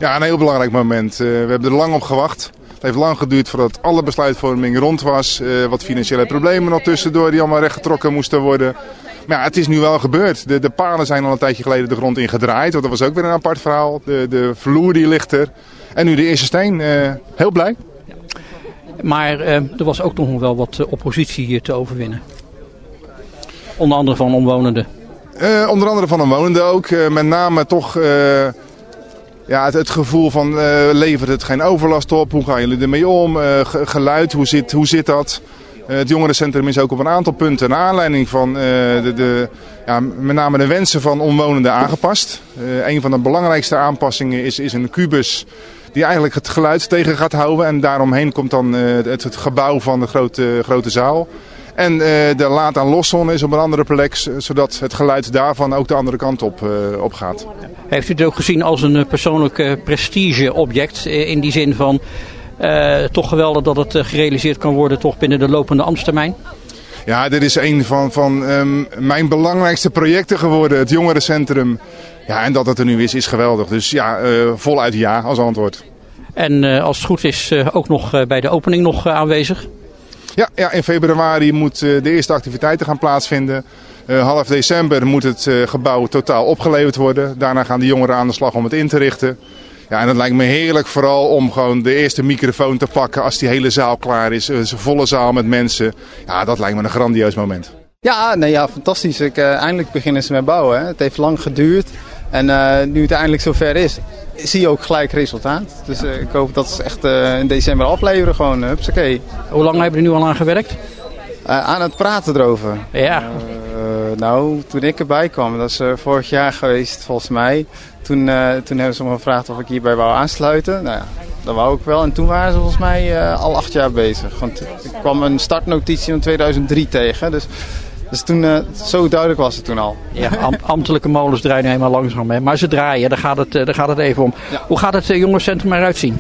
Ja, een heel belangrijk moment. We hebben er lang op gewacht. Het heeft lang geduurd voordat alle besluitvorming rond was. Wat financiële problemen nog tussendoor die allemaal rechtgetrokken moesten worden. Maar ja, het is nu wel gebeurd. De palen zijn al een tijdje geleden de grond ingedraaid. Want dat was ook weer een apart verhaal. De vloer die ligt er. En nu de eerste steen. Heel blij. Maar er was ook nog wel wat oppositie te overwinnen. Onder andere van omwonenden. Onder andere van omwonenden ook. Met name toch het gevoel van levert het geen overlast op? Hoe gaan jullie ermee om? Geluid, hoe zit dat? Het jongerencentrum is ook op een aantal punten naar aanleiding van met name de wensen van omwonenden aangepast. Een van de belangrijkste aanpassingen is een kubus die eigenlijk het geluid tegen gaat houden. En daaromheen komt dan het gebouw van de grote zaal. En de laat aan loszone is op een andere plek, zodat het geluid daarvan ook de andere kant op gaat. Heeft u het ook gezien als een persoonlijk prestigeobject in die zin van toch geweldig dat het gerealiseerd kan worden toch binnen de lopende ambtstermijn? Ja, dit is een van mijn belangrijkste projecten geworden, het jongerencentrum. Ja, en dat het er nu is geweldig. Dus ja, voluit ja als antwoord. En als het goed is ook nog bij de opening nog aanwezig? Ja, in februari moeten de eerste activiteiten gaan plaatsvinden. Half december moet het gebouw totaal opgeleverd worden. Daarna gaan de jongeren aan de slag om het in te richten. Ja, en het lijkt me heerlijk vooral om gewoon de eerste microfoon te pakken als die hele zaal klaar is. Een volle zaal met mensen. Ja, dat lijkt me een grandioos moment. Ja, fantastisch. Eindelijk beginnen ze met bouwen. Hè. Het heeft lang geduurd. En nu het eindelijk zover is, zie je ook gelijk resultaat. Dus ik hoop dat ze echt in december afleveren. Gewoon, hupsakee. Hoe lang hebben we er nu al aan gewerkt? Aan het praten erover. Ja. Toen ik erbij kwam, dat is vorig jaar geweest volgens mij. Toen hebben ze me gevraagd of ik hierbij wou aansluiten. Nou ja, dat wou ik wel. En toen waren ze volgens mij al 8 jaar bezig. Want ik kwam een startnotitie van 2003 tegen. Dus toen, zo duidelijk was het toen al. Ja, ambtelijke molens draaien helemaal langzaam. Hè. Maar ze draaien, daar gaat het even om. Ja. Hoe gaat het jongerencentrum eruit zien?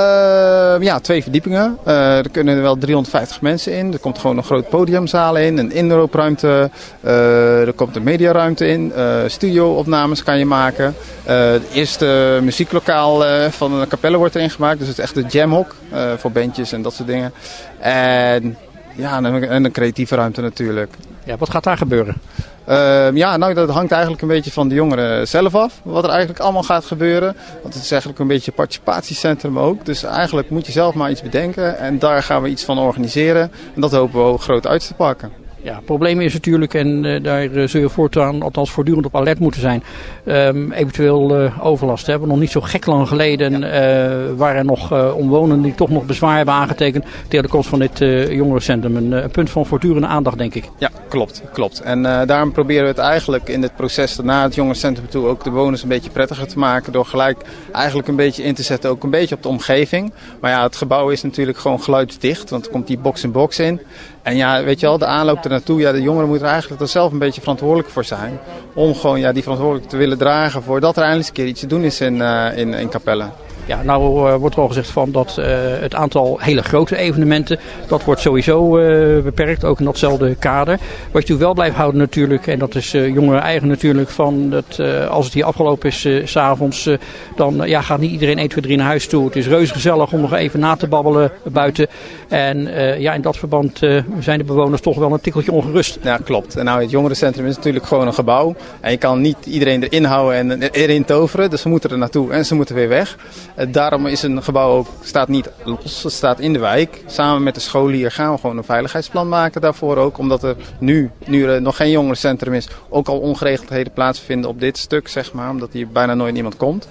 2 verdiepingen. Er kunnen wel 350 mensen in. Er komt gewoon een groot podiumzaal in. Een inloopruimte. Er komt een mediaruimte in. Studio-opnames kan je maken. Het eerste muzieklokaal van de Capelle wordt erin gemaakt. Dus het is echt een jamhok voor bandjes en dat soort dingen. En een creatieve ruimte natuurlijk. Ja, wat gaat daar gebeuren? Dat hangt eigenlijk een beetje van de jongeren zelf af. Wat er eigenlijk allemaal gaat gebeuren. Want het is eigenlijk een beetje een participatiecentrum ook. Dus eigenlijk moet je zelf maar iets bedenken. En daar gaan we iets van organiseren. En dat hopen we ook groot uit te pakken. Ja, het probleem is natuurlijk, en daar zul je voortaan althans voortdurend op alert moeten zijn, eventueel overlast. We hebben nog niet zo gek lang geleden waren er nog omwonenden die toch nog bezwaar hebben aangetekend tegen de komst van dit jongerencentrum. Een punt van voortdurende aandacht, denk ik. Ja, klopt. En daarom proberen we het eigenlijk in dit proces naar het jongerencentrum toe ook de bewoners een beetje prettiger te maken. Door gelijk eigenlijk een beetje in te zetten, ook een beetje op de omgeving. Maar ja, het gebouw is natuurlijk gewoon geluidsdicht, want er komt die box-in-box in. En ja, weet je wel, de aanloop ernaartoe, de jongeren moeten er eigenlijk er zelf een beetje verantwoordelijk voor zijn. Om gewoon die verantwoordelijkheid te willen dragen voordat er eindelijk een keer iets te doen is in Capelle. Ja, nou wordt er al gezegd van dat het aantal hele grote evenementen, dat wordt sowieso beperkt, ook in datzelfde kader. Wat je wel blijft houden natuurlijk, en dat is jongeren eigen natuurlijk, van dat als het hier afgelopen is 's avonds, dan gaat niet iedereen 1, 2, 3 naar huis toe. Het is reuze gezellig om nog even na te babbelen buiten. En in dat verband zijn de bewoners toch wel een tikkeltje ongerust. Ja, klopt. En nou, het jongerencentrum is natuurlijk gewoon een gebouw. En je kan niet iedereen erin houden en erin toveren. Dus ze moeten er naartoe en ze moeten weer weg. Daarom is een gebouw ook, staat niet los, het staat in de wijk. Samen met de scholier gaan we gewoon een veiligheidsplan maken daarvoor ook. Omdat er nu er nog geen jongerencentrum is, ook al ongeregeldheden plaatsvinden op dit stuk, zeg maar. Omdat hier bijna nooit iemand komt.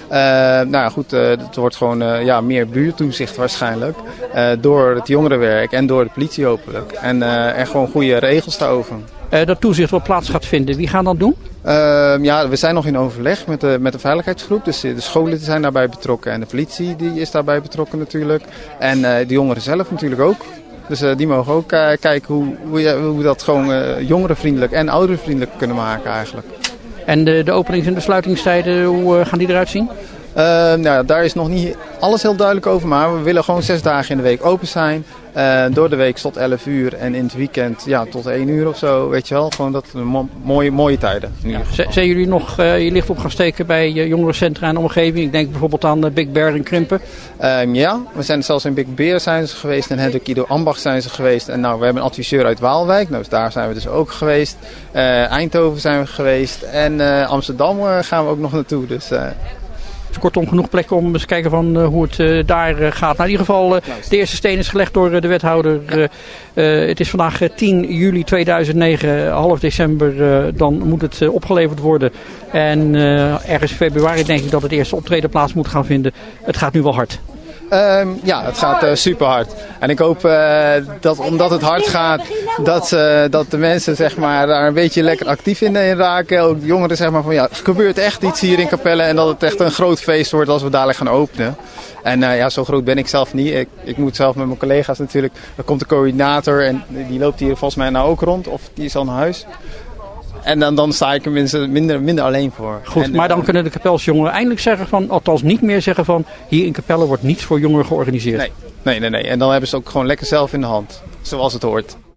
Het wordt gewoon meer buurttoezicht waarschijnlijk. Door het jongerenwerk en door de politie hopelijk. En gewoon goede regels daarover. Dat toezicht wat plaats gaat vinden, wie gaan dat doen? We zijn nog in overleg met de veiligheidsgroep. Dus de scholen zijn daarbij betrokken en de politie die is daarbij betrokken natuurlijk. En de jongeren zelf natuurlijk ook. Dus die mogen ook kijken hoe we dat gewoon jongerenvriendelijk en ouderenvriendelijk kunnen maken eigenlijk. En de openings- en de sluitingstijden, hoe gaan die eruit zien? Nou, daar is nog niet alles heel duidelijk over, maar we willen gewoon 6 dagen in de week open zijn. Door de week tot 11 uur en in het weekend tot 1 uur of zo, weet je wel. Gewoon dat mooie tijden. Ja. Zijn jullie nog je licht op gaan steken bij jongerencentra en omgeving? Ik denk bijvoorbeeld aan Big Bear in Krimpen. Ja, we zijn zelfs in Big Bear zijn ze geweest. En Hendrik Ido Ambach zijn ze geweest. En nou, we hebben een adviseur uit Waalwijk. Nou, daar zijn we dus ook geweest. Eindhoven zijn we geweest. En Amsterdam gaan we ook nog naartoe. Dus... kortom genoeg plekken om eens te kijken van hoe het daar gaat. Nou, in ieder geval, de eerste steen is gelegd door de wethouder. Het is vandaag 10 juli 2009, half december. Dan moet het opgeleverd worden. En ergens in februari denk ik dat het eerste optreden plaats moet gaan vinden. Het gaat nu wel hard. Ja, het gaat super hard. En ik hoop dat omdat het hard gaat, dat de mensen zeg maar, daar een beetje lekker actief in raken. Ook de jongeren zeg maar van ja, er gebeurt echt iets hier in Capelle en dat het echt een groot feest wordt als we dadelijk gaan openen. En ja, zo groot ben ik zelf niet. Ik moet zelf met mijn collega's natuurlijk. Er komt de coördinator en die loopt hier volgens mij nou ook rond of die is al naar huis. En dan sta ik er minder alleen voor. Goed, maar dan kunnen de Capelse jongeren eindelijk zeggen van, althans niet meer zeggen van, hier in Capelle wordt niets voor jongeren georganiseerd. Nee. En dan hebben ze ook gewoon lekker zelf in de hand. Zoals het hoort.